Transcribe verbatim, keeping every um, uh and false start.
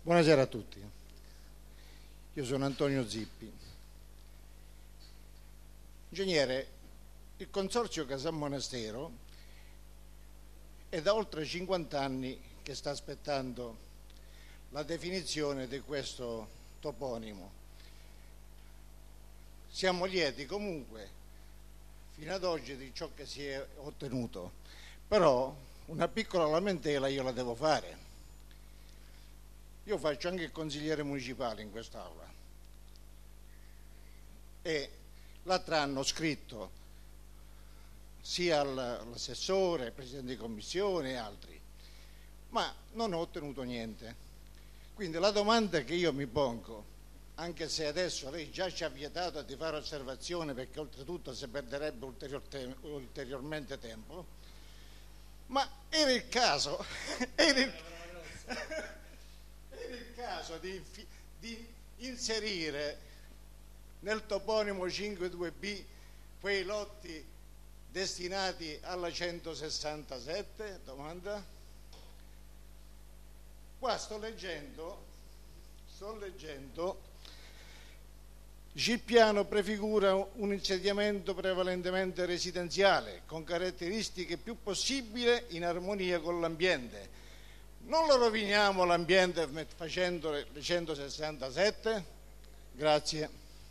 Buonasera a tutti, io sono Antonio Zippi. Ingegnere, il Consorzio Casal Monastero è da oltre cinquanta anni che sta aspettando la definizione di questo toponimo. Siamo lieti comunque fino ad oggi di ciò che si è ottenuto, però una piccola lamentela io la devo fare. Io faccio anche il consigliere municipale in quest'Aula e l'altro anno ho scritto sia all'assessore, al presidente di commissione e altri, ma non ho ottenuto niente. Quindi la domanda che io mi pongo, anche se adesso lei già ci ha vietato di fare osservazione perché oltretutto si perderebbe ulterior te ulteriormente tempo, ma era il caso, era il, era il caso di, di inserire nel toponimo cinque due B quei lotti destinati alla centosessantasette? Domanda? Qua sto leggendo, sto leggendo, il piano prefigura un insediamento prevalentemente residenziale con caratteristiche più possibili in armonia con l'ambiente. Non lo roviniamo l'ambiente facendo le centosessantasette? Grazie.